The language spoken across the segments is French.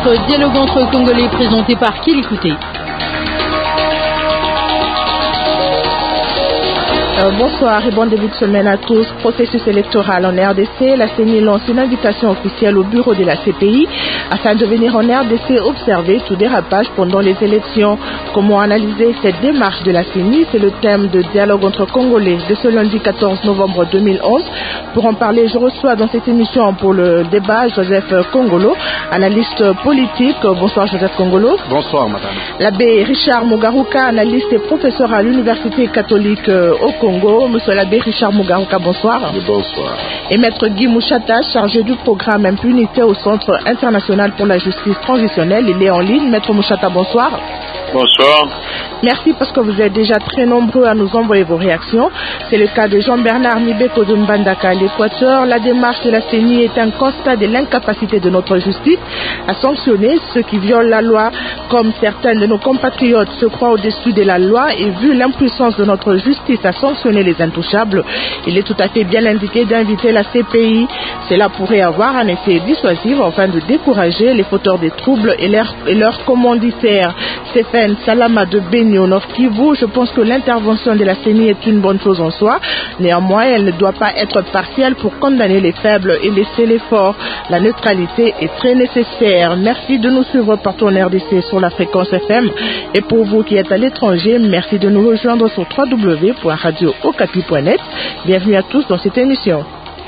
votre dialogue entre Congolais présenté par qui l'écoutez. Bonsoir et bon début de semaine à tous. Processus électoral en RDC. La CENI lance une invitation officielle au bureau de la CPI afin de venir en RDC observer tout dérapage pendant les élections. Comment analyser cette démarche de la CENI? C'est le thème de dialogue entre Congolais de ce lundi 14 novembre 2011. Pour en parler, je reçois dans cette émission pour le débat Joseph Kongolo, analyste politique. Bonsoir Joseph Kongolo. Bonsoir madame. L'abbé Richard Mugaruka, analyste et professeur à l'Université catholique au Congo. Monsieur l'abbé Richard Mugaruka, bonsoir. Bonsoir. Et maître Guy Mouchata, chargé du programme Impunité au Centre international pour la justice transitionnelle. Il est en ligne. Maître Mouchata, bonsoir. Bonsoir. Merci parce que vous êtes déjà très nombreux à nous envoyer vos réactions. C'est le cas de Jean-Bernard Nibeko de Mbandaka à l'Équateur. La démarche de la CENI est un constat de l'incapacité de notre justice à sanctionner ceux qui violent la loi. Comme certains de nos compatriotes se croient au-dessus de la loi et vu l'impuissance de notre justice à sanctionner les intouchables, il est tout à fait bien indiqué d'inviter la CPI. Cela pourrait avoir un effet dissuasif afin de décourager les fauteurs des troubles et leurs commanditaires. Stéphane Salama de Beni au Nord Kivu, je pense que l'intervention de la CENI est une bonne chose en soi. Néanmoins, elle ne doit pas être partielle pour condamner les faibles et laisser les forts. La neutralité est très nécessaire. Merci de nous suivre partout en RDC sur la fréquence FM. Et pour vous qui êtes à l'étranger, merci de nous rejoindre sur www.radiookapi.net. Bienvenue à tous dans cette émission.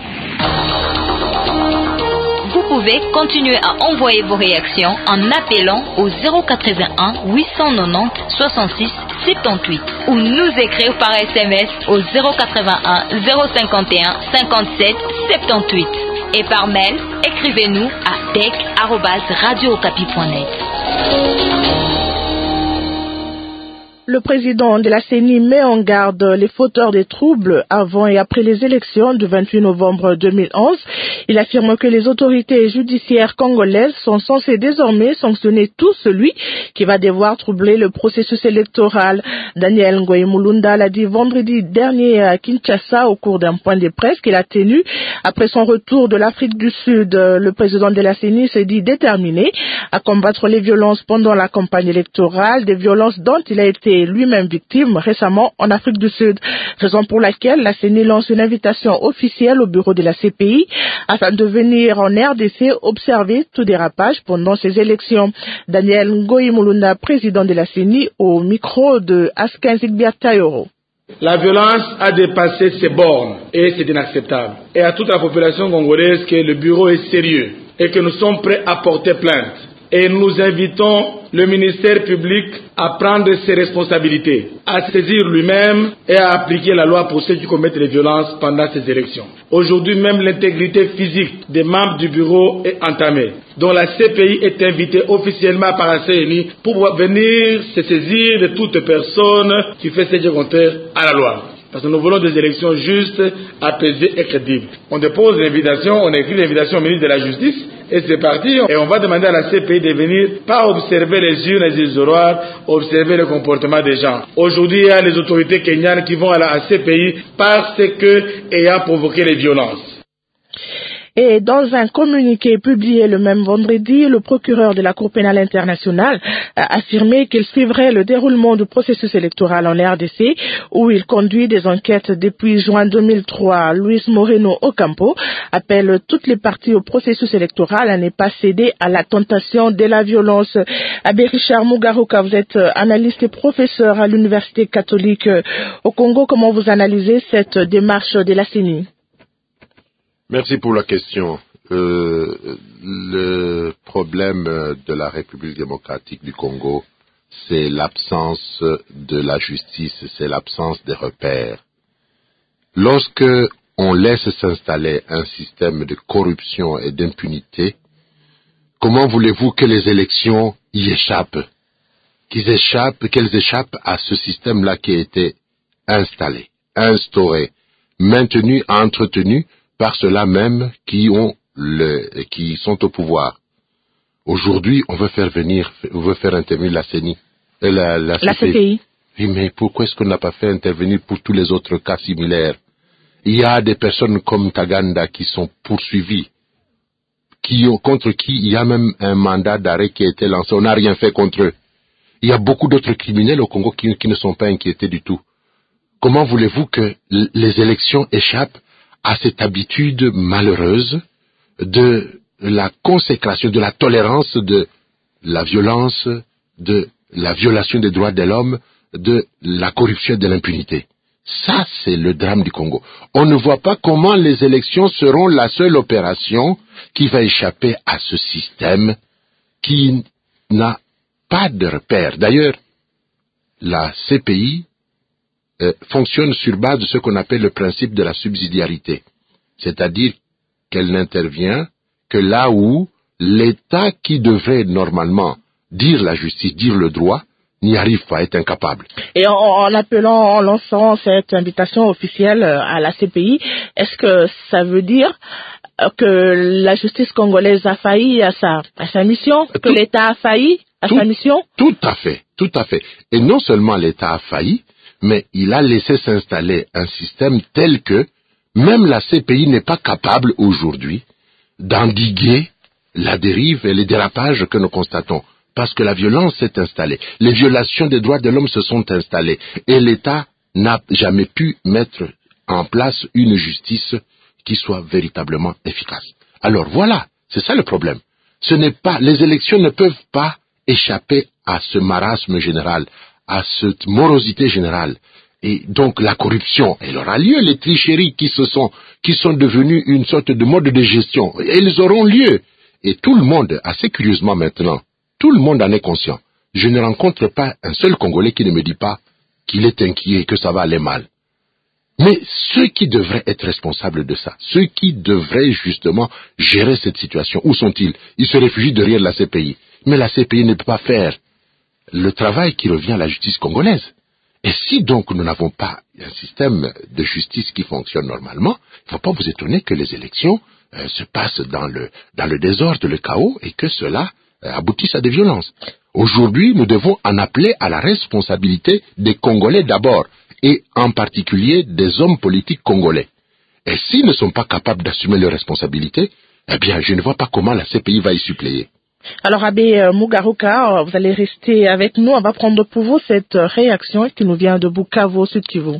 Vous pouvez continuer à envoyer vos réactions en appelant au 081 890 66 78 ou nous écrire par SMS au 081 051 57 78 et par mail, écrivez-nous à tech@radiookapi.net. Le président de la CENI met en garde les fauteurs des troubles avant et après les élections du 28 novembre 2011. Il affirme que les autorités judiciaires congolaises sont censées désormais sanctionner tout celui qui va devoir troubler le processus électoral. Daniel Ngoï Mulunda l'a dit vendredi dernier à Kinshasa au cours d'un point de presse qu'il a tenu après son retour de l'Afrique du Sud. Le président de la CENI s'est dit déterminé à combattre les violences pendant la campagne électorale, des violences dont il a été lui-même victime récemment en Afrique du Sud, raison pour laquelle la CENI lance une invitation officielle au bureau de la CPI afin de venir en RDC observer tout dérapage pendant ces élections. Daniel Ngoï Mulunda, président de la CENI, au micro de Askin Zigbiatayoro. La violence a dépassé ses bornes et c'est inacceptable. Et à toute la population congolaise que le bureau est sérieux et que nous sommes prêts à porter plainte. Et nous invitons le ministère public à prendre ses responsabilités, à saisir lui-même et à appliquer la loi pour ceux qui commettent les violences pendant ces élections. Aujourd'hui, même l'intégrité physique des membres du bureau est entamée, dont la CPI est invitée officiellement par la CENI pour venir se saisir de toute personne qui fait ce qui est contraire à la loi. Parce que nous voulons des élections justes, apaisées et crédibles. On dépose l'invitation, on écrit l'invitation au ministre de la Justice, et c'est parti. Et on va demander à la CPI de venir, pas observer les urnes et les isoloirs, observer le comportement des gens. Aujourd'hui, il y a les autorités kenyanes qui vont à la CPI parce que ayant provoqué les violences. Et dans un communiqué publié le même vendredi, le procureur de la Cour pénale internationale a affirmé qu'il suivrait le déroulement du processus électoral en RDC, où il conduit des enquêtes depuis juin 2003. Luis Moreno Ocampo appelle toutes les parties au processus électoral à ne pas céder à la tentation de la violence. Abbé Richard Mugaruka, vous êtes analyste et professeur à l'Université catholique au Congo. Comment vous analysez cette démarche de la CENI? Merci pour la question. Le problème de la République démocratique du Congo, c'est l'absence de la justice, c'est l'absence des repères. Lorsque on laisse s'installer un système de corruption et d'impunité, comment voulez-vous que les élections y échappent? Qu'elles échappent à ce système-là qui a été installé, instauré, maintenu, entretenu par ceux-là même qui sont au pouvoir. Aujourd'hui, on veut faire intervenir la CENI, la CPI. Oui, mais pourquoi est-ce qu'on n'a pas fait intervenir pour tous les autres cas similaires? Il y a des personnes comme Taganda qui sont poursuivies contre qui il y a même un mandat d'arrêt qui a été lancé. On n'a rien fait contre eux. Il y a beaucoup d'autres criminels au Congo qui ne sont pas inquiétés du tout. Comment voulez-vous que les élections échappent à cette habitude malheureuse de la consécration, de la tolérance de la violence, de la violation des droits de l'homme, de la corruption et de l'impunité? Ça, c'est le drame du Congo. On ne voit pas comment les élections seront la seule opération qui va échapper à ce système qui n'a pas de repère. D'ailleurs, la CPI fonctionne sur base de ce qu'on appelle le principe de la subsidiarité. C'est-à-dire qu'elle n'intervient que là où l'État qui devrait normalement dire la justice, dire le droit, n'y arrive pas, est incapable. Et en lançant cette invitation officielle à la CPI, est-ce que ça veut dire que la justice congolaise a failli à sa mission, que l'État a failli à sa mission? Tout à fait, tout à fait. Et non seulement l'État a failli, mais il a laissé s'installer un système tel que même la CPI n'est pas capable aujourd'hui d'endiguer la dérive et les dérapages que nous constatons. Parce que la violence s'est installée, les violations des droits de l'homme se sont installées, et l'État n'a jamais pu mettre en place une justice qui soit véritablement efficace. Alors voilà, c'est ça le problème. Les élections ne peuvent pas échapper à ce marasme général, à cette morosité générale. Et donc la corruption, elle aura lieu, les tricheries qui sont devenues une sorte de mode de gestion, elles auront lieu. Et tout le monde, assez curieusement maintenant, tout le monde en est conscient. Je ne rencontre pas un seul Congolais qui ne me dit pas qu'il est inquiet et que ça va aller mal. Mais ceux qui devraient être responsables de ça, ceux qui devraient justement gérer cette situation, où sont-ils? Ils se réfugient derrière la CPI. Mais la CPI ne peut pas faire le travail qui revient à la justice congolaise. Et si donc nous n'avons pas un système de justice qui fonctionne normalement, il ne faut pas vous étonner que les élections se passent dans le désordre, le chaos, et que cela aboutisse à des violences. Aujourd'hui, nous devons en appeler à la responsabilité des Congolais d'abord, et en particulier des hommes politiques congolais. Et s'ils ne sont pas capables d'assumer leurs responsabilités, eh bien, je ne vois pas comment la CPI va y suppléer. Alors, Abbé Mugaruka, vous allez rester avec nous. On va prendre pour vous cette réaction qui nous vient de Bukavu, Sud Kivu.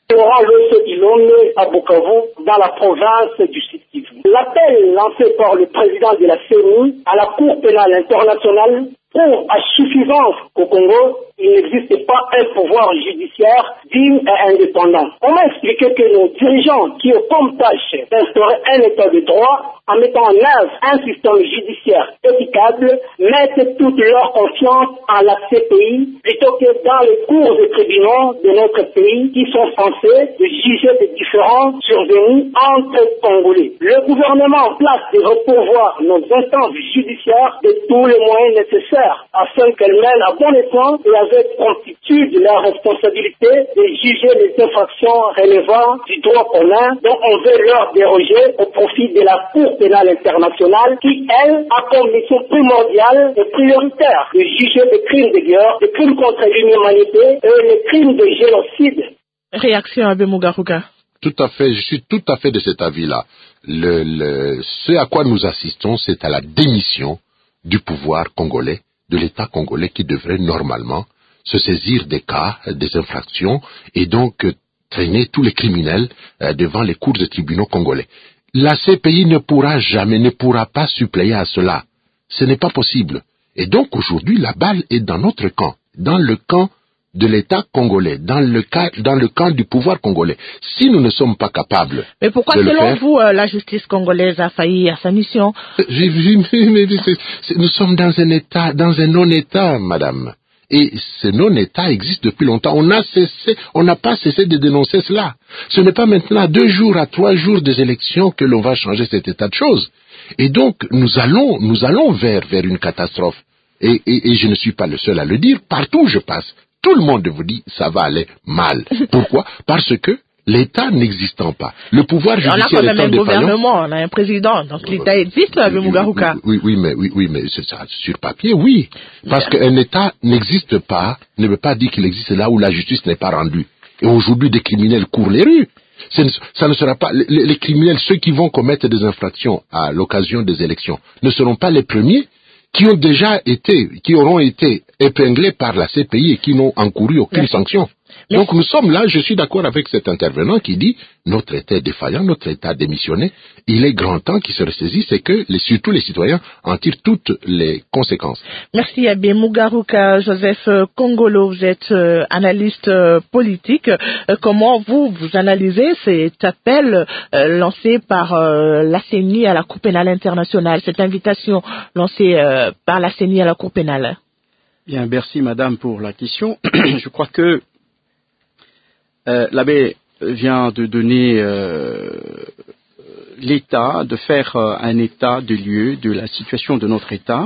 À Bukavu, dans la province du Sud Kivu. L'appel lancé par le président de la CENI à la Cour pénale internationale prouve à suffisance qu'au Congo, il n'existe pas un pouvoir judiciaire digne et indépendant. Comment expliquer que nos dirigeants qui ont comme tâche d'instaurer un état de droit en mettant en œuvre un système judiciaire équitable mettent toute leur confiance en la CPI plutôt que dans les cours et tribunaux de notre pays qui sont censés juger des différends survenus entre Congolais. Le gouvernement place de repourvoir nos instances judiciaires de tous les moyens nécessaires afin qu'elles mènent à bon escient et avec promptitude leur responsabilité de juger les infractions relevant du droit commun dont on veut leur déroger au profit de la Cour pénale internationale qui, elle, a comme mission primordiale et prioritaire de juger les crimes de guerre, les crimes contre l'humanité et les crimes de génocide. Réaction à Mugaruka. Tout à fait, je suis tout à fait de cet avis-là. Ce à quoi nous assistons, c'est à la démission du pouvoir congolais, de l'État congolais qui devrait normalement se saisir des cas, des infractions et donc traîner tous les criminels devant les cours des tribunaux congolais. La CPI ne pourra pas suppléer à cela. Ce n'est pas possible. Et donc aujourd'hui, la balle est dans notre camp, dans le camp de l'État congolais, dans le camp du pouvoir congolais. Si nous ne sommes pas capables. Mais pourquoi, selon vous, la justice congolaise a failli à sa mission? Nous sommes dans un non-État, madame. Et ce non-État existe depuis longtemps. On n'a pas cessé de dénoncer cela. Ce n'est pas maintenant 2 jours à 3 jours des élections que l'on va changer cet état de choses. Et donc, nous allons vers une catastrophe. Et je ne suis pas le seul à le dire. Partout où je passe, tout le monde vous dit ça va aller mal. Pourquoi? Parce que l'État n'existant pas, le pouvoir judiciaire étant défaillant. On a quand même un gouvernement, on a un président, donc l'État existe, Mugaruka. Oui, mais c'est ça, sur papier, oui. Parce qu'un État n'existe pas, ne veut pas dire qu'il existe là où la justice n'est pas rendue. Et aujourd'hui, des criminels courent les rues. Ça ne sera pas les criminels, ceux qui vont commettre des infractions à l'occasion des élections, ne seront pas les premiers qui auront été épinglés par la CPI et qui n'ont encouru aucune sanction. Donc nous sommes là, je suis d'accord avec cet intervenant qui dit notre État est défaillant, notre État a démissionné, il est grand temps qu'il se ressaisisse et que surtout les citoyens en tirent toutes les conséquences. Merci Abbé Mugaruka. Joseph Kongolo, vous êtes analyste politique. Comment vous analysez cet appel lancé par la CENI à la Cour pénale internationale, cette invitation lancée par la CENI à la Cour pénale? Bien, merci madame pour la question. Je crois que l'abbé vient de donner l'état, de faire un état de lieu de la situation de notre État.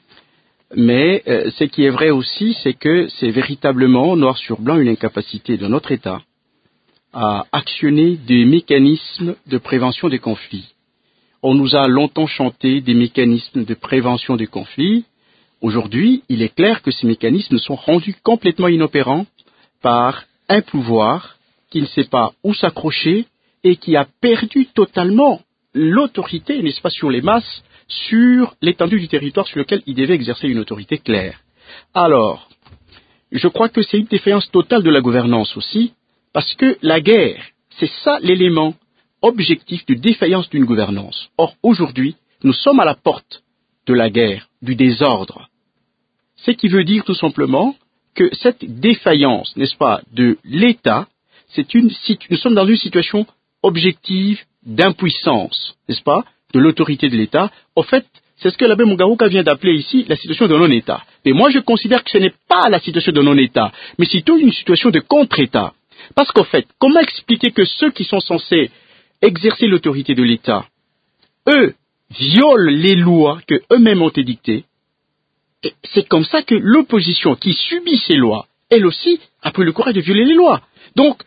Mais ce qui est vrai aussi, c'est que c'est véritablement noir sur blanc une incapacité de notre État à actionner des mécanismes de prévention des conflits. On nous a longtemps chanté des mécanismes de prévention des conflits. Aujourd'hui, il est clair que ces mécanismes sont rendus complètement inopérants par un pouvoir qui ne sait pas où s'accrocher et qui a perdu totalement l'autorité, n'est-ce pas, sur les masses, sur l'étendue du territoire sur lequel il devait exercer une autorité claire. Alors, je crois que c'est une défaillance totale de la gouvernance aussi, parce que la guerre, c'est ça l'élément objectif de défaillance d'une gouvernance. Or, aujourd'hui, nous sommes à la porte de la guerre, du désordre. Ce qui veut dire tout simplement que cette défaillance, n'est-ce pas, de l'État, nous sommes dans une situation objective d'impuissance, n'est-ce pas, de l'autorité de l'État. Au fait, c'est ce que l'abbé Mugaruka vient d'appeler ici la situation de non-État. Mais moi, je considère que ce n'est pas la situation de non-État, mais plutôt une situation de contre-État. Parce qu'au fait, comment expliquer que ceux qui sont censés exercer l'autorité de l'État, eux, violent les lois que eux-mêmes ont édictées? Et c'est comme ça que l'opposition qui subit ces lois, elle aussi, a pris le courage de violer les lois. Donc,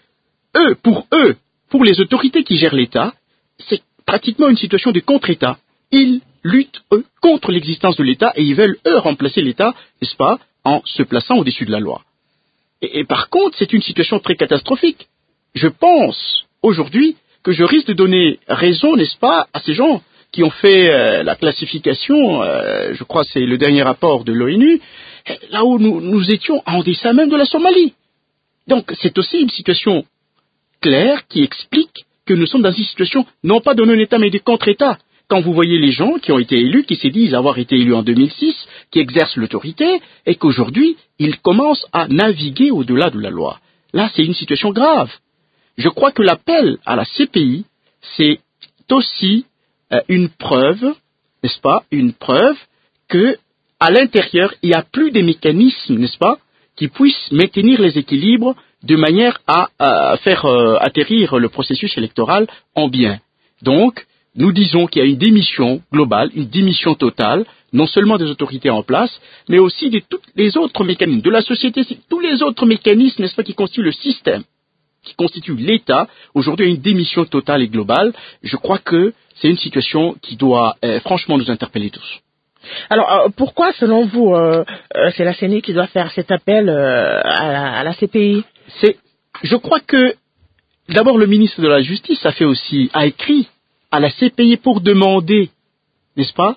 pour les autorités qui gèrent l'État, c'est pratiquement une situation de contre-État. Ils luttent, eux, contre l'existence de l'État et ils veulent, eux, remplacer l'État, n'est-ce pas, en se plaçant au-dessus de la loi. Et par contre, c'est une situation très catastrophique. Je pense, aujourd'hui, que je risque de donner raison, n'est-ce pas, à ces gens qui ont fait la classification, je crois que c'est le dernier rapport de l'ONU, là où nous étions en dessin même de la Somalie. Donc c'est aussi une situation claire qui explique que nous sommes dans une situation non pas de non-État mais de contre-État. Quand vous voyez les gens qui ont été élus, qui se disent avoir été élus en 2006, qui exercent l'autorité, et qu'aujourd'hui, ils commencent à naviguer au-delà de la loi. Là, c'est une situation grave. Je crois que l'appel à la CPI, c'est aussi une preuve, n'est-ce pas, une preuve que à l'intérieur, il n'y a plus de mécanismes, n'est-ce pas, qui puissent maintenir les équilibres de manière à faire atterrir le processus électoral en bien. Donc, nous disons qu'il y a une démission globale, une démission totale, non seulement des autorités en place, mais aussi de tous les autres mécanismes, de la société, tous les autres mécanismes, n'est-ce pas, qui constituent le système, qui constituent l'État. Aujourd'hui, il y a une démission totale et globale. Je crois que c'est une situation qui doit franchement nous interpeller tous. Alors, pourquoi, selon vous, c'est la CENI qui doit faire cet appel à la CPI? Je crois que, d'abord, le ministre de la Justice a écrit à la CPI pour demander, n'est-ce pas,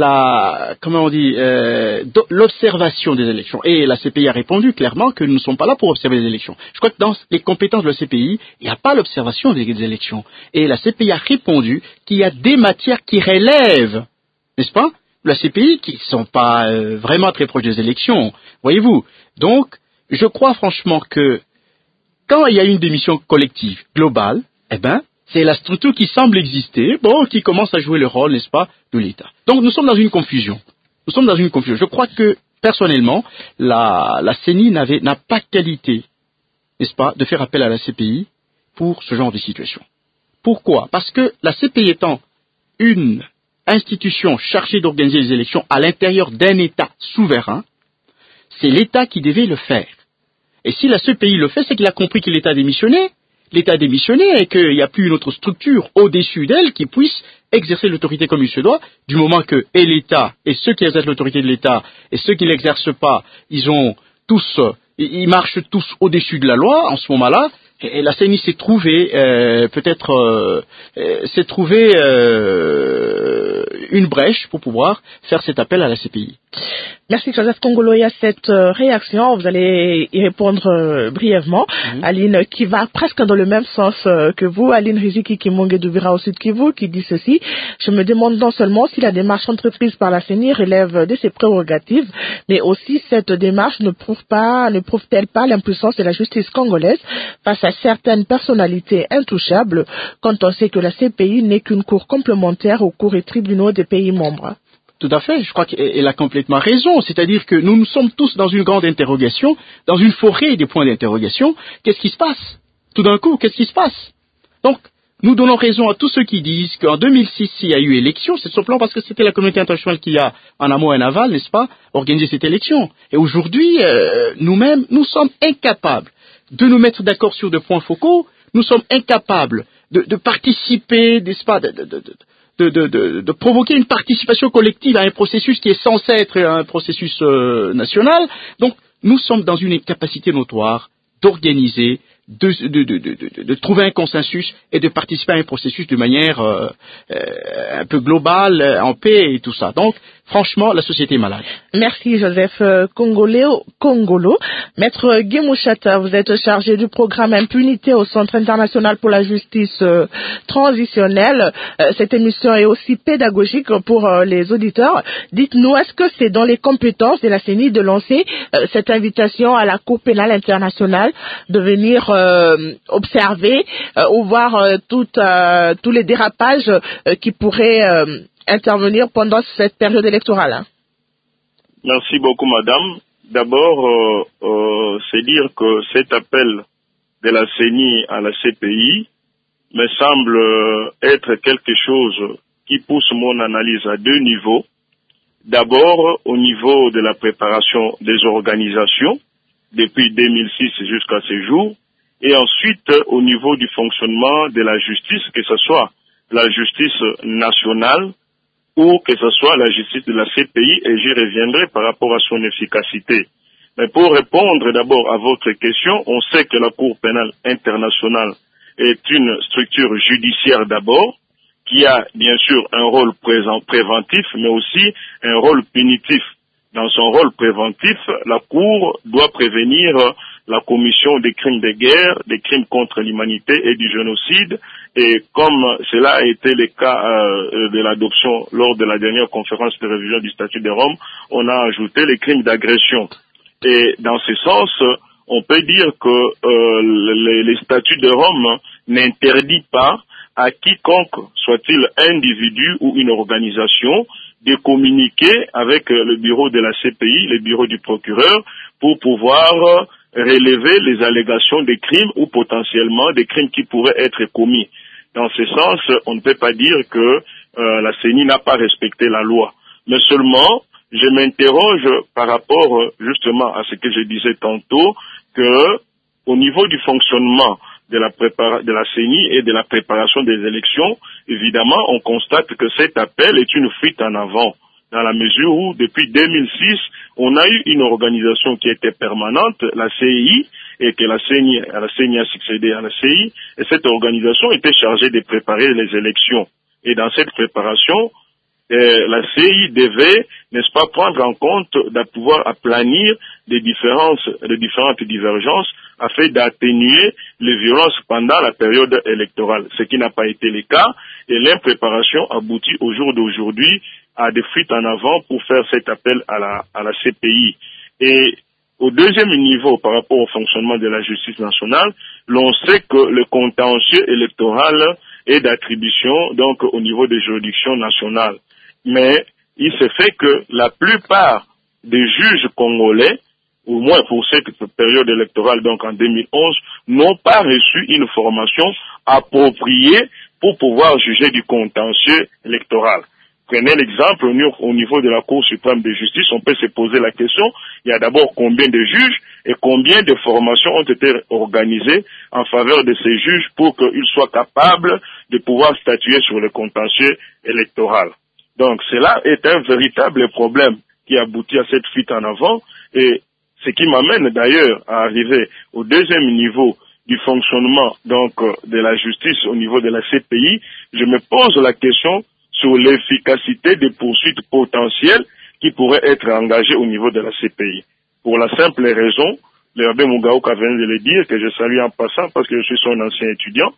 l'observation des élections. Et la CPI a répondu clairement que nous ne sommes pas là pour observer les élections. Je crois que dans les compétences de la CPI, il n'y a pas l'observation des élections. Et la CPI a répondu qu'il y a des matières qui relèvent, n'est-ce pas, de la CPI qui ne sont pas vraiment très proches des élections. Voyez-vous. Donc, je crois franchement que quand il y a une démission collective globale, c'est la structure qui semble exister, qui commence à jouer le rôle, n'est-ce pas, de l'État. Donc nous sommes dans une confusion. Je crois que, personnellement, la CENI n'a pas qualité, n'est-ce pas, de faire appel à la CPI pour ce genre de situation. Pourquoi? Parce que la CPI étant une institution chargée d'organiser les élections à l'intérieur d'un État souverain, c'est l'État qui devait le faire. Et si la CPI le fait, c'est qu'il a compris que l'État a démissionné et qu'il n'y a plus une autre structure au-dessus d'elle qui puisse exercer l'autorité comme il se doit, du moment que et l'État, et ceux qui exercent l'autorité de l'État, et ceux qui ne l'exercent pas, ils marchent tous au-dessus de la loi, en ce moment-là, Et la CENI s'est trouvée une brèche pour pouvoir faire cet appel à la CPI. Merci Joseph Kongolo. Il y a cette réaction, vous allez y répondre brièvement. Aline, qui va presque dans le même sens que vous, Aline Riziki Kimonge Duvira au Sud Kivu, qui dit ceci: je me demande non seulement si la démarche entreprise par la CENI relève de ses prérogatives, mais aussi cette démarche ne prouve-t-elle pas l'impuissance de la justice congolaise face à certaines personnalités intouchables, quand on sait que la CPI n'est qu'une cour complémentaire aux cours et tribunaux des pays membres? Tout à fait, je crois qu'elle a complètement raison. C'est-à-dire que nous sommes tous dans une grande interrogation, dans une forêt des points d'interrogation. Qu'est-ce qui se passe? Tout d'un coup, qu'est-ce qui se passe? Donc, nous donnons raison à tous ceux qui disent qu'en 2006, il y a eu élection, c'est simplement parce que c'était la communauté internationale qui a, en amont et en aval, n'est-ce pas, organisé cette élection. Et aujourd'hui, nous-mêmes, nous sommes incapables de nous mettre d'accord sur des points focaux. Nous sommes incapables de participer, n'est-ce pas, de provoquer une participation collective à un processus qui est censé être un processus national. Donc, nous sommes dans une incapacité notoire d'organiser, de trouver un consensus et de participer à un processus de manière un peu globale, en paix et tout ça. Donc, franchement, la société est malade. Merci Joseph Kongolo. Maître Guimouchata, vous êtes chargé du programme Impunité au Centre international pour la justice transitionnelle. Cette émission est aussi pédagogique pour les auditeurs. Dites-nous, est-ce que c'est dans les compétences de la CENI de lancer cette invitation à la Cour pénale internationale de venir observer ou voir tous les dérapages qui pourraient intervenir pendant cette période électorale? Merci beaucoup, madame. D'abord, c'est dire que cet appel de la CENI à la CPI me semble être quelque chose qui pousse mon analyse à deux niveaux. D'abord, au niveau de la préparation des organisations, depuis 2006 jusqu'à ce jour, et ensuite au niveau du fonctionnement de la justice, que ce soit la justice nationale ou que ce soit la justice de la CPI, et j'y reviendrai par rapport à son efficacité. Mais pour répondre d'abord à votre question, on sait que la Cour pénale internationale est une structure judiciaire d'abord, qui a bien sûr un rôle préventif, mais aussi un rôle punitif. Dans son rôle préventif, la Cour doit prévenir la commission des crimes de guerre, des crimes contre l'humanité et du génocide. Et comme cela a été le cas de l'adoption lors de la dernière conférence de révision du statut de Rome, on a ajouté les crimes d'agression. Et dans ce sens, on peut dire que les statuts de Rome n'interdit pas à quiconque, soit-il individu ou une organisation, de communiquer avec le bureau de la CPI, le bureau du procureur, pour pouvoir relever les allégations des crimes ou potentiellement des crimes qui pourraient être commis. Dans ce sens, on ne peut pas dire que la CENI n'a pas respecté la loi. Mais seulement, je m'interroge par rapport justement à ce que je disais tantôt, que au niveau du fonctionnement de la CENI et de la préparation des élections, évidemment, on constate que cet appel est une fuite en avant, dans la mesure où, depuis 2006, on a eu une organisation qui était permanente, la CEI, et que la CENI a succédé à la CEI, et cette organisation était chargée de préparer les élections. Et dans cette préparation, la CEI devait, n'est-ce pas, prendre en compte de pouvoir aplanir les différentes divergences afin d'atténuer les violences pendant la période électorale, ce qui n'a pas été le cas, et l'impréparation aboutit au jour d'aujourd'hui à des fuites en avant pour faire cet appel à la CPI. Et au deuxième niveau, par rapport au fonctionnement de la justice nationale, l'on sait que le contentieux électoral est d'attribution donc au niveau des juridictions nationales. Mais il se fait que la plupart des juges congolais, au moins pour cette période électorale, donc en 2011, n'ont pas reçu une formation appropriée pour pouvoir juger du contentieux électoral. Prenez l'exemple au niveau de la Cour suprême de justice, on peut se poser la question, il y a d'abord combien de juges et combien de formations ont été organisées en faveur de ces juges pour qu'ils soient capables de pouvoir statuer sur le contentieux électoral. Donc cela est un véritable problème qui aboutit à cette fuite en avant, et ce qui m'amène d'ailleurs à arriver au deuxième niveau du fonctionnement donc de la justice au niveau de la CPI, je me pose la question sur l'efficacité des poursuites potentielles qui pourraient être engagées au niveau de la CPI. Pour la simple raison, le Abbé Mugaoka vient de le dire, que je salue en passant parce que je suis son ancien étudiant,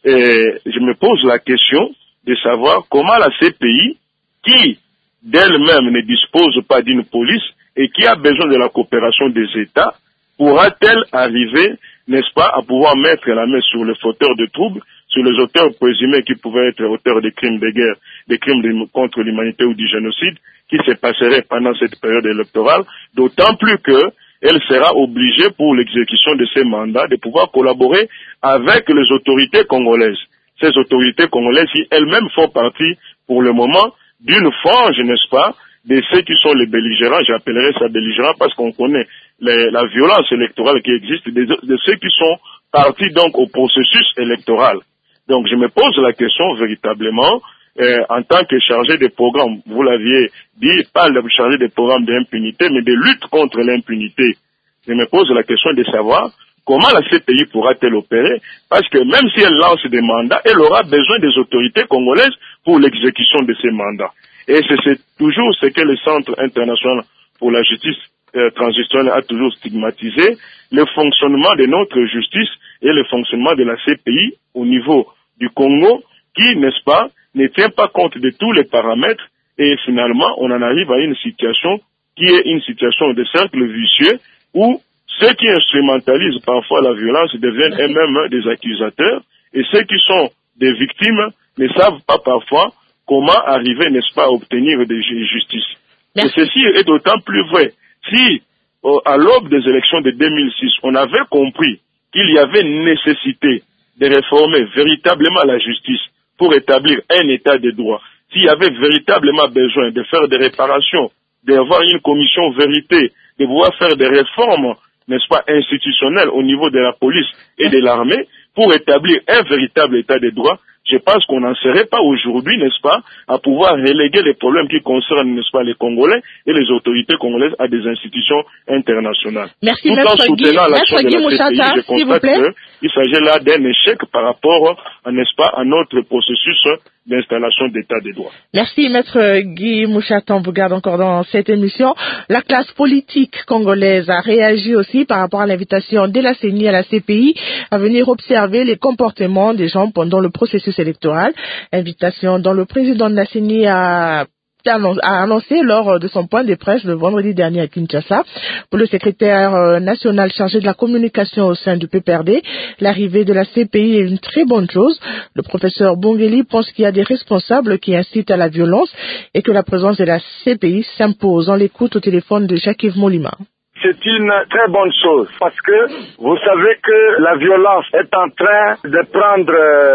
et je me pose la question de savoir comment la CPI, qui d'elle-même ne dispose pas d'une police et qui a besoin de la coopération des États, pourra-t-elle arriver, n'est-ce pas, à pouvoir mettre la main sur les fauteurs de troubles, sur les auteurs présumés qui pouvaient être auteurs de crimes de guerre, des crimes contre l'humanité ou du génocide, qui se passeraient pendant cette période électorale, d'autant plus que elle sera obligée pour l'exécution de ces mandats de pouvoir collaborer avec les autorités congolaises. Ces autorités congolaises qui elles-mêmes font partie, pour le moment, d'une frange, n'est-ce pas, de ceux qui sont les belligérants, j'appellerais ça belligérants parce qu'on connaît la violence électorale qui existe, de ceux qui sont partis donc au processus électoral. Donc je me pose la question véritablement, en tant que chargé de programme, vous l'aviez dit, pas le chargé de programme d'impunité, mais de lutte contre l'impunité. Je me pose la question de savoir comment la CPI pourra-t-elle opérer, parce que même si elle lance des mandats, elle aura besoin des autorités congolaises pour l'exécution de ces mandats. Et c'est toujours ce que le Centre international pour la justice transitoire a toujours stigmatisé, le fonctionnement de notre justice et le fonctionnement de la CPI au niveau du Congo, qui, n'est-ce pas, ne tient pas compte de tous les paramètres, et finalement, on en arrive à une situation qui est une situation de cercle vicieux, où ceux qui instrumentalisent parfois la violence deviennent eux-mêmes des accusateurs, et ceux qui sont des victimes ne savent pas parfois comment arriver, n'est-ce pas, à obtenir des justice. Et ceci est d'autant plus vrai si, à l'aube des élections de 2006, on avait compris qu'il y avait nécessité de réformer véritablement la justice pour établir un état de droit, s'il y avait véritablement besoin de faire des réparations, d'avoir une commission vérité, de pouvoir faire des réformes, n'est-ce pas, institutionnelles au niveau de la police et de l'armée, pour établir un véritable état de droit, je pense qu'on n'en serait pas aujourd'hui, n'est-ce pas, à pouvoir reléguer les problèmes qui concernent, n'est-ce pas, les Congolais et les autorités congolaises à des institutions internationales. Merci, tout en soutenant l'action de la CPI, je constate qu'il s'agit là d'un échec par rapport, n'est-ce pas, à notre processus d'installation d'état de droit. Merci, Maître Guy Mouchata. On vous garde encore dans cette émission. La classe politique congolaise a réagi aussi par rapport à l'invitation de la CENI à la CPI à venir observer les comportements des gens pendant le processus électoral. Invitation dont le président de la CENI a annoncé lors de son point de presse le vendredi dernier à Kinshasa. Pour le secrétaire national chargé de la communication au sein du PPRD, l'arrivée de la CPI est une très bonne chose. Le professeur Bongeli pense qu'il y a des responsables qui incitent à la violence et que la présence de la CPI s'impose. On l'écoute au téléphone de Jacques-Yves Molima. C'est une très bonne chose parce que vous savez que la violence est en train de prendre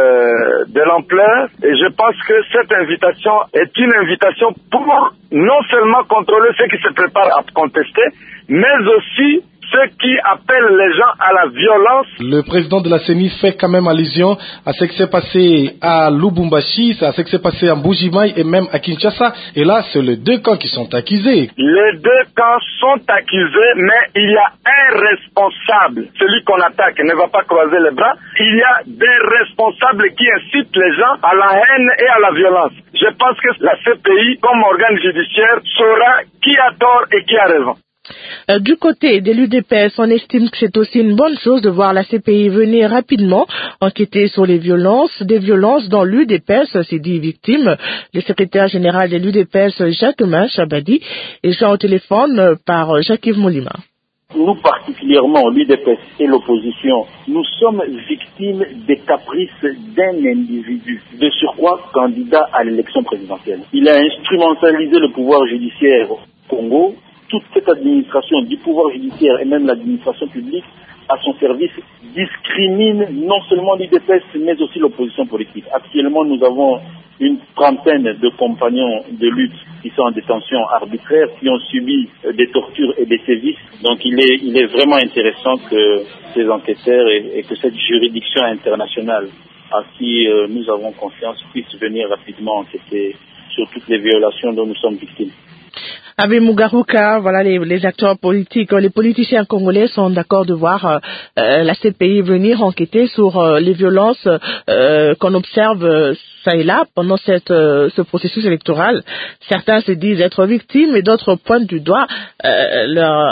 de l'ampleur et je pense que cette invitation est une invitation pour non seulement contrôler ceux qui se préparent à contester, mais aussi ceux qui appellent les gens à la violence. Le président de la CENI fait quand même allusion à ce qui s'est passé à Lubumbashi, à ce qui s'est passé à Mbuji-Mayi et même à Kinshasa. Et là, c'est les deux camps qui sont accusés. Les deux camps sont accusés, mais il y a un responsable. Celui qu'on attaque ne va pas croiser les bras. Il y a des responsables qui incitent les gens à la haine et à la violence. Je pense que la CPI, comme organe judiciaire, saura qui a tort et qui a raison. Du côté de l'UDPS, on estime que c'est aussi une bonne chose de voir la CPI venir rapidement enquêter sur des violences dans l'UDPS, c'est dit victimes. Le secrétaire général de l'UDPS, Jacques-Main Chabadi, est joint au téléphone par Jacques-Yves Molima. Nous particulièrement, l'UDPS et l'opposition, nous sommes victimes des caprices d'un individu, de surcroît candidat à l'élection présidentielle. Il a instrumentalisé le pouvoir judiciaire au Congo. Toute cette administration du pouvoir judiciaire et même l'administration publique à son service discrimine non seulement l'UDPS mais aussi l'opposition politique. Actuellement, nous avons une trentaine de compagnons de lutte qui sont en détention arbitraire, qui ont subi des tortures et des sévices. Donc il est vraiment intéressant que ces enquêteurs et que cette juridiction internationale à qui nous avons confiance puisse venir rapidement enquêter sur toutes les violations dont nous sommes victimes. Abbé Mugaruka, voilà, les acteurs politiques, les politiciens congolais sont d'accord de voir la CPI venir enquêter sur les violences qu'on observe ça et là pendant ce processus électoral. Certains se disent être victimes et d'autres pointent du doigt leur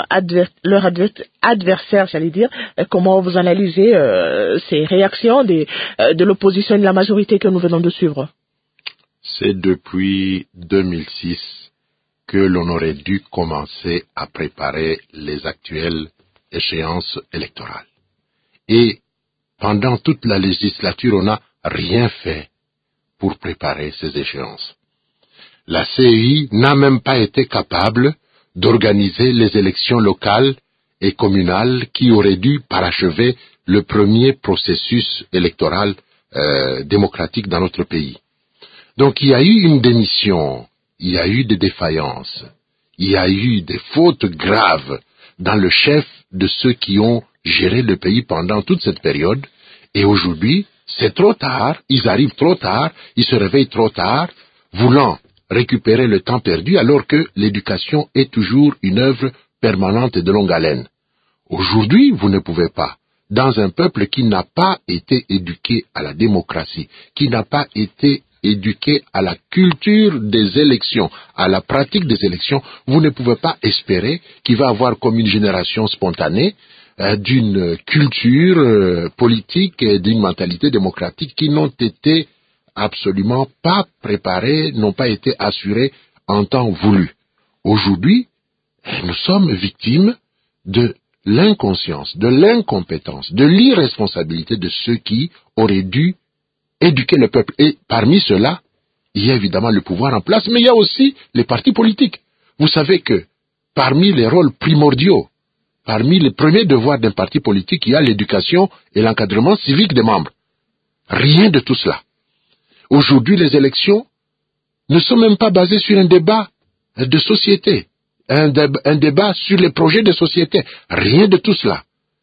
adversaire, j'allais dire. Comment vous analysez ces réactions de l'opposition et de la majorité que nous venons de suivre? C'est depuis 2006 que l'on aurait dû commencer à préparer les actuelles échéances électorales. Et pendant toute la législature, on n'a rien fait pour préparer ces échéances. La CEI n'a même pas été capable d'organiser les élections locales et communales qui auraient dû parachever le premier processus électoral démocratique dans notre pays. Donc il y a eu une démission, il y a eu des défaillances, il y a eu des fautes graves dans le chef de ceux qui ont géré le pays pendant toute cette période. Et aujourd'hui, c'est trop tard, ils arrivent trop tard, ils se réveillent trop tard, voulant récupérer le temps perdu alors que l'éducation est toujours une œuvre permanente et de longue haleine. Aujourd'hui, vous ne pouvez pas, dans un peuple qui n'a pas été éduqué à la démocratie, qui n'a pas été éduqué à la culture des élections, à la pratique des élections, vous ne pouvez pas espérer qu'il va avoir comme une génération spontanée d'une culture politique et d'une mentalité démocratique qui n'ont été absolument pas préparés, n'ont pas été assurés en temps voulu. Aujourd'hui, nous sommes victimes de l'inconscience, de l'incompétence, de l'irresponsabilité de ceux qui auraient dû éduquer le peuple. Et parmi ceux-là, il y a évidemment le pouvoir en place, mais il y a aussi les partis politiques. Vous savez que parmi les rôles primordiaux, parmi les premiers devoirs d'un parti politique, il y a l'éducation et l'encadrement civique des membres. Rien de tout cela. Aujourd'hui, les élections ne sont même pas basées sur un débat de société, un débat sur les projets de société. Rien de tout cela.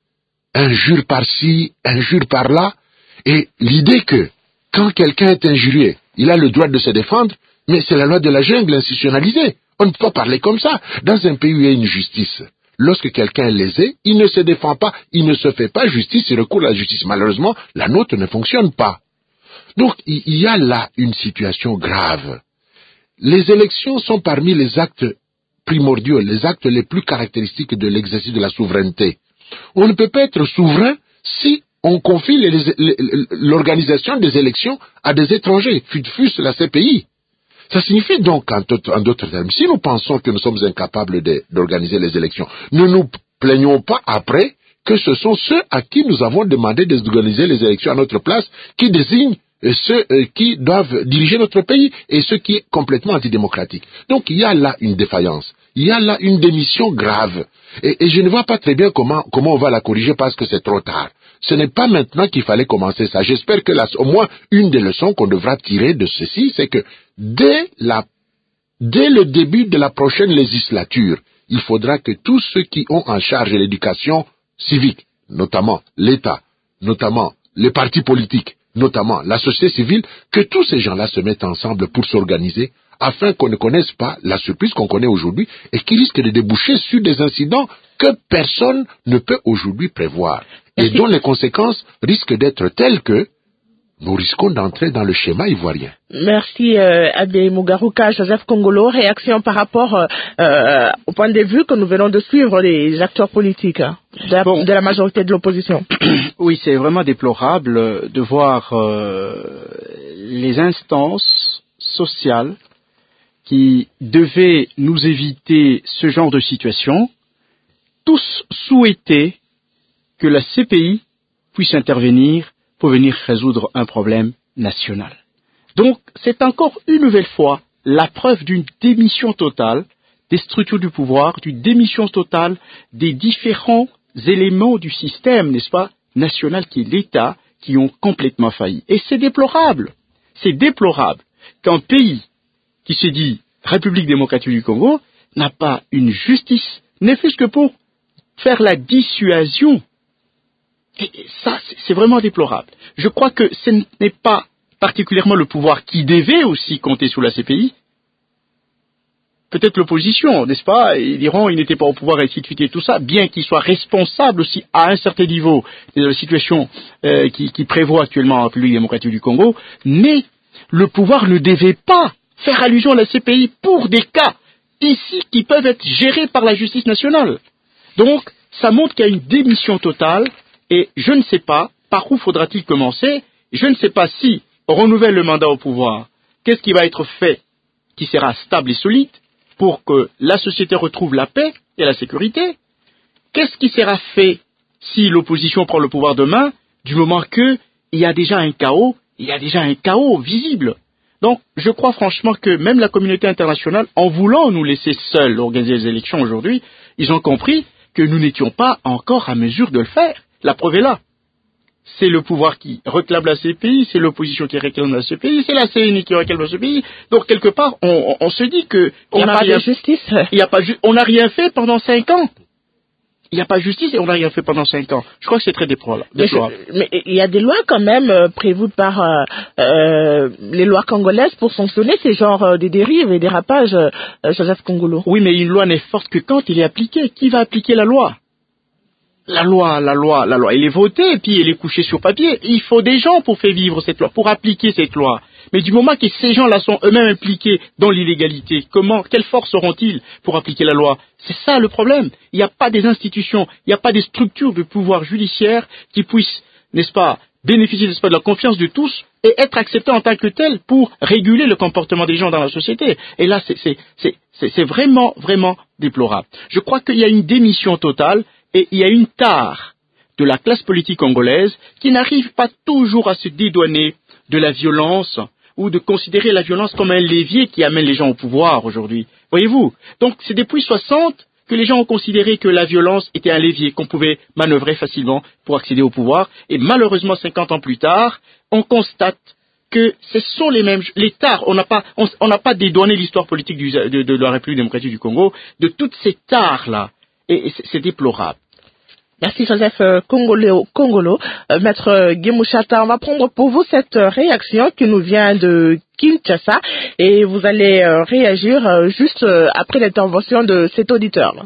Injure par-ci, injure par-là, et l'idée que quand quelqu'un est injurié, il a le droit de se défendre, mais c'est la loi de la jungle institutionnalisée. On ne peut pas parler comme ça. Dans un pays où il y a une justice, lorsque quelqu'un est lésé, il ne se défend pas, il ne se fait pas justice, il recourt à la justice. Malheureusement, la nôtre ne fonctionne pas. Donc, il y a là une situation grave. Les élections sont parmi les actes primordiaux, les actes les plus caractéristiques de l'exercice de la souveraineté. On ne peut pas être souverain si on confie l'organisation des élections à des étrangers, fût-ce la CPI. Ça signifie donc, en d'autres termes, si nous pensons que nous sommes incapables d'organiser les élections, ne nous plaignons pas après que ce sont ceux à qui nous avons demandé d'organiser les élections à notre place qui désignent ceux qui doivent diriger notre pays et ce qui est complètement antidémocratique. Donc il y a là une défaillance, il y a là une démission grave. Et je ne vois pas très bien comment on va la corriger parce que c'est trop tard. Ce n'est pas maintenant qu'il fallait commencer ça. J'espère que au moins une des leçons qu'on devra tirer de ceci, c'est que dès le début de la prochaine législature, il faudra que tous ceux qui ont en charge l'éducation civique, notamment l'État, notamment les partis politiques, notamment la société civile, que tous ces gens-là se mettent ensemble pour s'organiser afin qu'on ne connaisse pas la surprise qu'on connaît aujourd'hui et qui risque de déboucher sur des incidents que personne ne peut aujourd'hui prévoir et dont les conséquences risquent d'être telles que nous risquons d'entrer dans le schéma ivoirien. Merci Abbé Mugaruka. Joseph Kongolo, réaction par rapport au point de vue que nous venons de suivre les acteurs politiques de la majorité de l'opposition. Oui, c'est vraiment déplorable de voir les instances sociales qui devaient nous éviter ce genre de situation, tous souhaiter que la CPI puisse intervenir pour venir résoudre un problème national. Donc, c'est encore une nouvelle fois la preuve d'une démission totale des structures du pouvoir, d'une démission totale des différents éléments du système, n'est-ce pas, national qui est l'État, qui ont complètement failli. Et c'est déplorable qu'un pays qui se dit République démocratique du Congo n'a pas une justice, ne fût-ce que pour faire la dissuasion. Et ça, c'est vraiment déplorable. Je crois que ce n'est pas particulièrement le pouvoir qui devait aussi compter sur la CPI, peut-être l'opposition, n'est-ce pas? Ils diront ils n'étaient pas au pouvoir et ainsi de suite et tout ça, bien qu'ils soient responsables aussi à un certain niveau de la situation qui prévaut actuellement en République démocratique du Congo, mais le pouvoir ne devait pas faire allusion à la CPI pour des cas ici qui peuvent être gérés par la justice nationale. Donc, ça montre qu'il y a une démission totale et je ne sais pas par où faudra-t-il commencer. Je ne sais pas si on renouvelle le mandat au pouvoir, qu'est-ce qui va être fait qui sera stable et solide pour que la société retrouve la paix et la sécurité? Qu'est-ce qui sera fait si l'opposition prend le pouvoir demain, du moment qu'il y a déjà un chaos, visible? Donc, je crois franchement que même la communauté internationale, en voulant nous laisser seuls organiser les élections aujourd'hui, ils ont compris que nous n'étions pas encore à mesure de le faire. La preuve est là. C'est le pouvoir qui réclame la CPI, c'est l'opposition qui réclame la CPI, c'est la CNI qui réclame la CPI. Donc, quelque part, on se dit que on n'a pas de justice. On n'a rien fait pendant 5 ans. Il n'y a pas de justice et on n'a rien fait pendant 5 ans. Je crois que c'est très déplorable. Mais il y a des lois quand même prévues par les lois congolaises pour sanctionner ces genres de dérives et dérapages, Joseph Kongolo. Oui, mais une loi n'est forte que quand elle est appliquée. Qui va appliquer la loi? La loi, elle est votée et puis elle est couchée sur papier. Il faut des gens pour faire vivre cette loi, pour appliquer cette loi. Mais du moment que ces gens-là sont eux-mêmes impliqués dans l'illégalité, quelle force auront-ils pour appliquer la loi? C'est ça le problème. Il n'y a pas des institutions, il n'y a pas des structures de pouvoir judiciaire qui puissent, n'est-ce pas, bénéficier, n'est-ce pas, de la confiance de tous et être acceptés en tant que tels pour réguler le comportement des gens dans la société. Et là, c'est vraiment, vraiment déplorable. Je crois qu'il y a une démission totale. Et il y a une tare de la classe politique congolaise qui n'arrive pas toujours à se dédouaner de la violence ou de considérer la violence comme un levier qui amène les gens au pouvoir aujourd'hui. Voyez-vous? Donc c'est depuis 60 que les gens ont considéré que la violence était un levier qu'on pouvait manœuvrer facilement pour accéder au pouvoir. Et malheureusement, 50 ans plus tard, on constate que ce sont les tares. On n'a pas dédouané l'histoire politique de la République démocratique du Congo de toutes ces tares-là. Et c'est déplorable. Merci Joseph Kongolo. Maître Guy Mouchata, on va prendre pour vous cette réaction qui nous vient de Kinshasa et vous allez réagir juste après l'intervention de cet auditeur.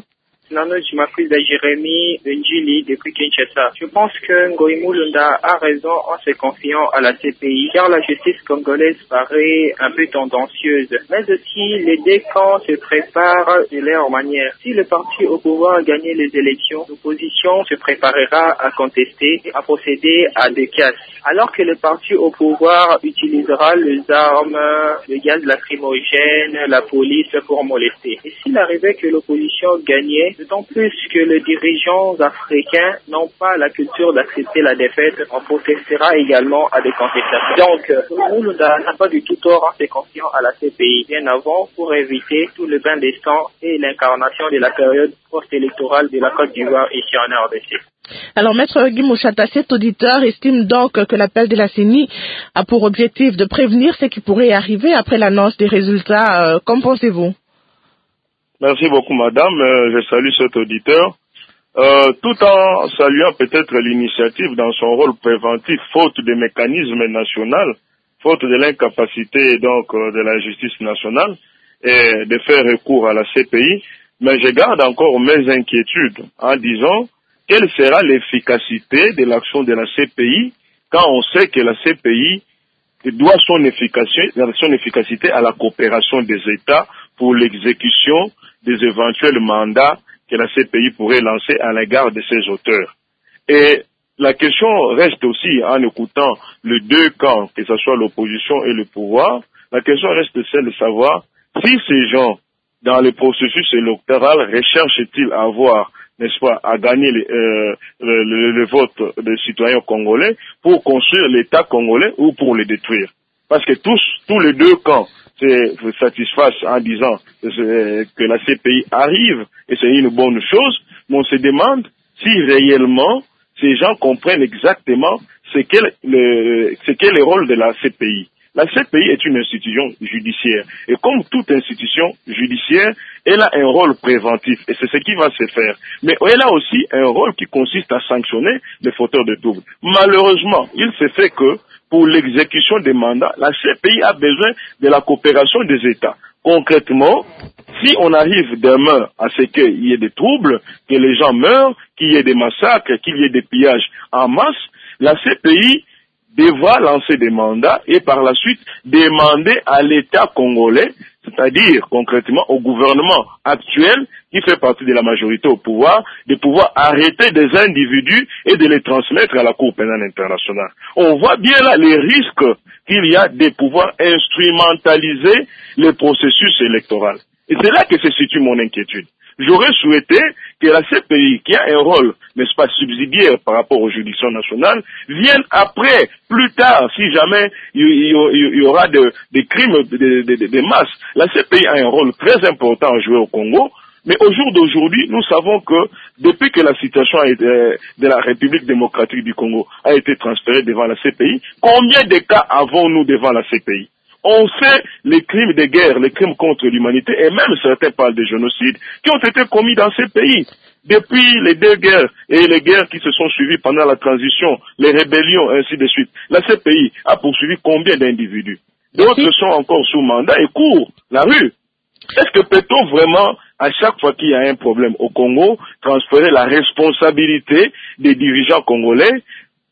Je m'appelle Jérémy Njili depuis Kinshasa. Je pense que Ngoïmou Lunda a raison en se confiant à la CPI, car la justice congolaise paraît un peu tendancieuse. Mais aussi, les deux camps se préparent de leur manière. Si le parti au pouvoir gagne les élections, l'opposition se préparera à contester et à procéder à des casses. Alors que le parti au pouvoir utilisera les armes, le gaz lacrymogène, la police pour molester. Et s'il arrivait que l'opposition gagnait, d'autant plus que les dirigeants africains n'ont pas la culture d'accepter la défaite, on protestera également à des contestations. Donc, Moulunda n'a pas du tout tort en se confiant à la CPI bien avant pour éviter tout le bain de sang et l'incarnation de la période post-électorale de la Côte d'Ivoire ici en RDC. Alors, Maître Guy Mouchata, cet auditeur estime donc que l'appel de la CENI a pour objectif de prévenir ce qui pourrait arriver après l'annonce des résultats. Qu'en pensez-vous? Merci beaucoup, madame. Je salue cet auditeur. Tout en saluant peut-être l'initiative dans son rôle préventif, faute de mécanismes nationaux, faute de l'incapacité donc de la justice nationale et de faire recours à la CPI, mais je garde encore mes inquiétudes en disant quelle sera l'efficacité de l'action de la CPI quand on sait que la CPI doit son efficacité à la coopération des États pour l'exécution des éventuels mandats que la CPI pourrait lancer à l'égard de ses auteurs. Et la question reste aussi, en écoutant les deux camps, que ce soit l'opposition et le pouvoir, la question reste celle de savoir si ces gens, dans le processus électoral, recherchent-ils à avoir, n'est-ce pas, à gagner le vote des citoyens congolais pour construire l'État congolais ou pour le détruire. Parce que tous les deux camps se satisfassent en disant que la CPI arrive et c'est une bonne chose, mais on se demande si réellement ces gens comprennent exactement ce qu'est le rôle de la CPI. La CPI est une institution judiciaire et comme toute institution judiciaire, elle a un rôle préventif et c'est ce qui va se faire. Mais elle a aussi un rôle qui consiste à sanctionner les fauteurs de troubles. Malheureusement, il se fait que pour l'exécution des mandats, la CPI a besoin de la coopération des États. concrètement, si on arrive demain à ce qu'il y ait des troubles, que les gens meurent, qu'il y ait des massacres, qu'il y ait des pillages en masse, la CPI devra lancer des mandats et par la suite demander à l'État congolais, c'est-à-dire concrètement au gouvernement actuel qui fait partie de la majorité au pouvoir, de pouvoir arrêter des individus et de les transmettre à la Cour pénale internationale. On voit bien là les risques qu'il y a de pouvoir instrumentaliser le processus électoral. Et c'est là que se situe mon inquiétude. J'aurais souhaité que la CPI, qui a un rôle, n'est-ce pas, subsidiaire par rapport aux juridictions nationales, vienne après, plus tard, si jamais il y aura des crimes de masse. La CPI a un rôle très important à jouer au Congo, mais au jour d'aujourd'hui, nous savons que depuis que la situation de la République démocratique du Congo a été transférée devant la CPI, combien de cas avons-nous devant la CPI? On sait les crimes de guerre, les crimes contre l'humanité, et même certains parlent de génocide, qui ont été commis dans ces pays. Depuis les deux guerres et les guerres qui se sont suivies pendant la transition, les rébellions, ainsi de suite, la CPI a poursuivi combien d'individus? D'autres sont encore sous mandat et courent la rue. Est-ce que peut-on vraiment, à chaque fois qu'il y a un problème au Congo, transférer la responsabilité des dirigeants congolais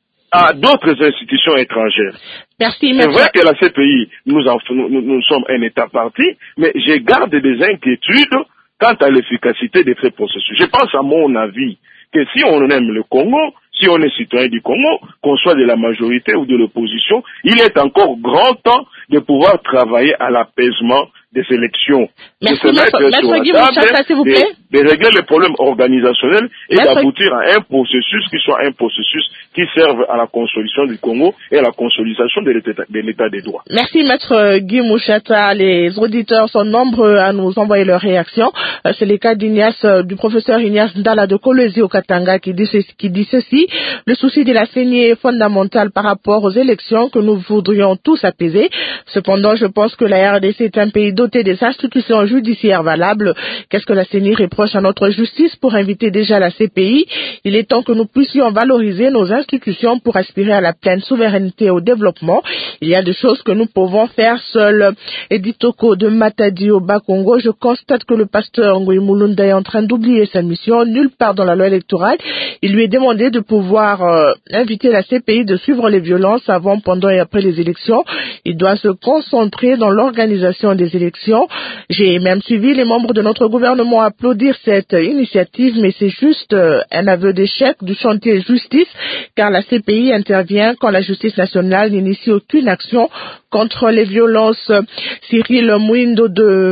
à d'autres institutions étrangères? Merci, c'est vrai que la CPI, nous sommes un État parti, mais je garde des inquiétudes quant à l'efficacité de ces processus. Je pense, à mon avis, que si on aime le Congo, si on est citoyen du Congo, qu'on soit de la majorité ou de l'opposition, il est encore grand temps de pouvoir travailler à l'apaisement des élections. Merci, de se mettre sur la table, de régler les problèmes organisationnels et d'aboutir à un processus qui soit un processus qui serve à la consolidation du Congo et à la consolidation de l'état des droits. Merci, Maître Guy Mouchata. Les auditeurs sont nombreux à nous envoyer leurs réactions. C'est le cas du professeur Ignace Ndala de Kolwezi au Katanga qui dit ceci. Le souci de la CENI est fondamental par rapport aux élections que nous voudrions tous apaiser. Cependant, je pense que la RDC est un pays doté des institutions judiciaires valables. Qu'est-ce que la CENI reproche à notre justice pour inviter déjà la CPI? Il est temps que nous puissions valoriser nos institutions pour aspirer à la pleine souveraineté et au développement. Il y a des choses que nous pouvons faire seuls. Edith Toko de Matadi au Bas-Congo, je constate que le pasteur Ngoï Mulunda est en train d'oublier sa mission. Nulle part dans la loi électorale, il lui est demandé de pouvoir inviter la CPI de suivre les violences avant, pendant et après les élections. Il doit se concentrer dans l'organisation des élections. J'ai même suivi les membres de notre gouvernement applaudir cette initiative, mais c'est juste un aveu d'échec du chantier justice, car la CPI intervient quand la justice nationale n'initie aucune action contre les violences. Cyril Mouindo de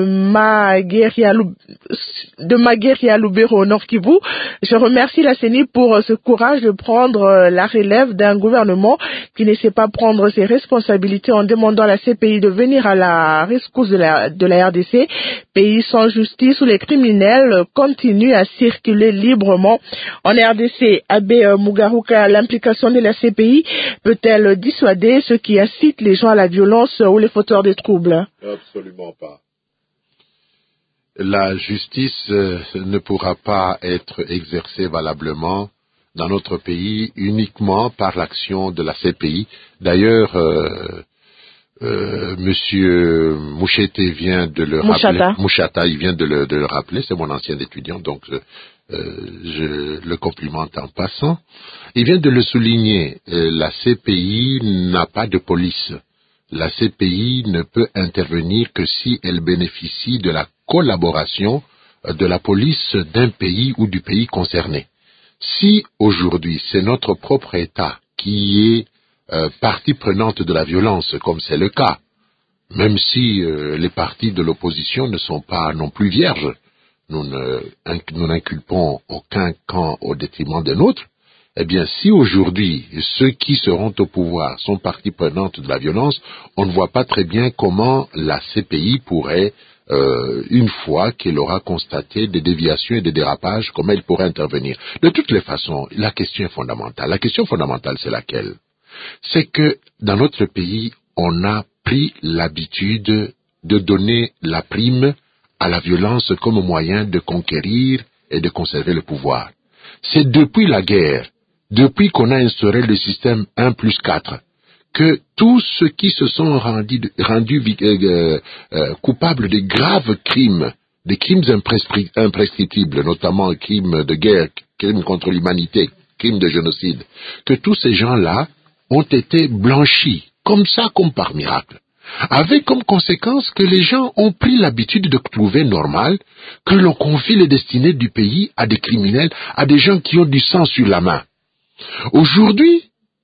Magueria Lubero au Nord Kivu. Je remercie la CENI pour ce courage de prendre la relève d'un gouvernement qui ne sait pas prendre ses responsabilités en demandant à la CPI de venir à la rescousse de la RDC. Pays sans justice où les criminels continuent à circuler librement. En RDC, Abbé Mugaruka, l'implication de la CPI peut-elle dissuader ceux qui incitent les gens à la violence ou les fauteurs de troubles? Absolument pas. La justice ne pourra pas être exercée valablement dans notre pays uniquement par l'action de la CPI. D'ailleurs, Monsieur Mouchete vient de le rappeler. Mouchata, il vient de le rappeler, c'est mon ancien étudiant, donc je le complimente en passant. Il vient de le souligner, la CPI n'a pas de police. La CPI ne peut intervenir que si elle bénéficie de la collaboration de la police d'un pays ou du pays concerné. Si aujourd'hui c'est notre propre État qui est partie prenante de la violence, comme c'est le cas, même si les partis de l'opposition ne sont pas non plus vierges, nous n'inculpons aucun camp au détriment d'un autre, eh bien si aujourd'hui ceux qui seront au pouvoir sont partie prenante de la violence, on ne voit pas très bien comment la CPI pourrait, une fois qu'elle aura constaté des déviations et des dérapages, comment elle pourrait intervenir. De toutes les façons, la question est fondamentale. La question fondamentale, c'est laquelle? C'est que dans notre pays, on a pris l'habitude de donner la prime à la violence comme moyen de conquérir et de conserver le pouvoir. C'est depuis la guerre, depuis qu'on a instauré le système 1+4, que tous ceux qui se sont rendus coupables de graves crimes, des crimes imprescriptibles, notamment crimes de guerre, crimes contre l'humanité, crimes de génocide, que tous ces gens-là ont été blanchis, comme ça, comme par miracle, avec comme conséquence que les gens ont pris l'habitude de trouver normal que l'on confie les destinées du pays à des criminels, à des gens qui ont du sang sur la main. Aujourd'hui,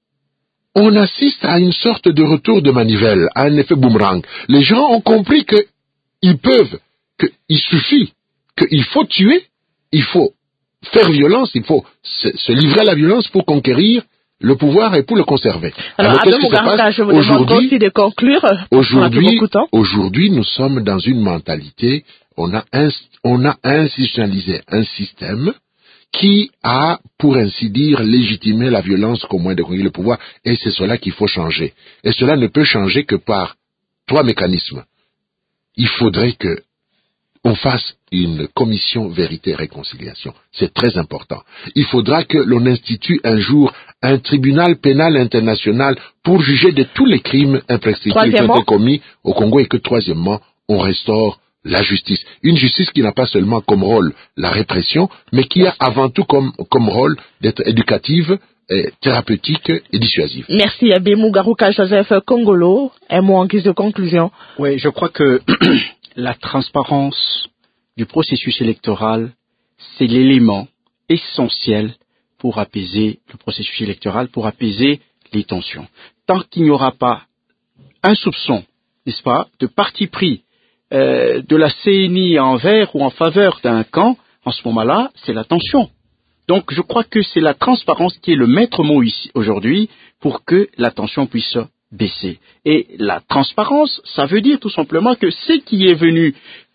on assiste à une sorte de retour de manivelle, à un effet boomerang. Les gens ont compris qu'ils peuvent, qu'il suffit, qu'il faut tuer, il faut faire violence, il faut se livrer à la violence pour conquérir le pouvoir et pour le conserver. Alors qu'est-ce qui se passe je vous demande aussi de conclure. Aujourd'hui, nous sommes dans une mentalité, on a institutionnalisé un système qui a, pour ainsi dire, légitimé la violence comme moyen de conquérir le pouvoir, et c'est cela qu'il faut changer. Et cela ne peut changer que par 3 mécanismes. Il faudrait que on fasse une commission vérité-réconciliation. C'est très important. Il faudra que l'on institue un jour un tribunal pénal international pour juger de tous les crimes imprescriptibles qui ont été commis au Congo et que, troisièmement, on restaure la justice. Une justice qui n'a pas seulement comme rôle la répression, mais qui a avant tout comme rôle d'être éducative, thérapeutique et dissuasive. Merci Abbé Mugaruka Joseph Kongolo. Un mot en guise de conclusion. Oui, je crois que la transparence du processus électoral, c'est l'élément essentiel pour apaiser le processus électoral, pour apaiser les tensions. Tant qu'il n'y aura pas un soupçon, n'est-ce pas, de parti pris de la CENI envers ou en faveur d'un camp, en ce moment-là, c'est la tension. Donc je crois que c'est la transparence qui est le maître mot ici aujourd'hui pour que la tension puisse baisser. Et la transparence, ça veut dire tout simplement que ce qui est venu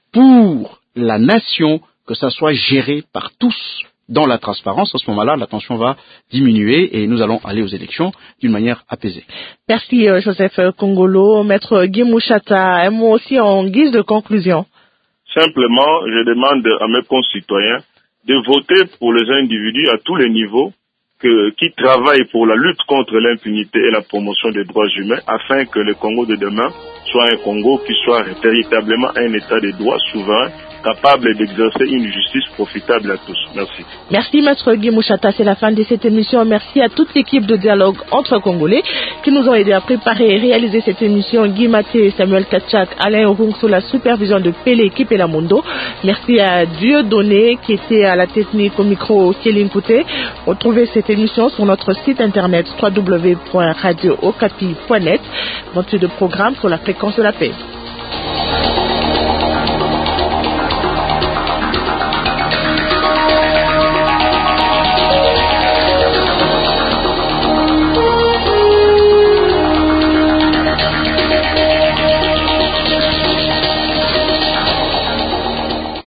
pour la nation, que ça soit géré par tous dans la transparence, à ce moment-là, la tension va diminuer et nous allons aller aux élections d'une manière apaisée. Merci Joseph Kongolo. Maître Guy Mouchata, un mot aussi en guise de conclusion. Simplement, je demande à mes concitoyens de voter pour les individus à tous les niveaux qui travaillent pour la lutte contre l'impunité et la promotion des droits humains afin que le Congo de demain soit un Congo qui soit véritablement un État de droit souverain capable d'exercer une justice profitable à tous. Merci. Merci Maître Guy Mouchata, c'est la fin de cette émission. Merci à toute l'équipe de dialogue entre Congolais qui nous ont aidés à préparer et réaliser cette émission. Guy Maté, Samuel Kachak, Alain Orung sous la supervision de Pélé Kipelamundo. Merci à Dieudonné qui était à la technique au micro Kéline Kouté. Retrouvez cette émission sur notre site internet www.radiookapi.net. Votre de programme sur la fréquence de la paix.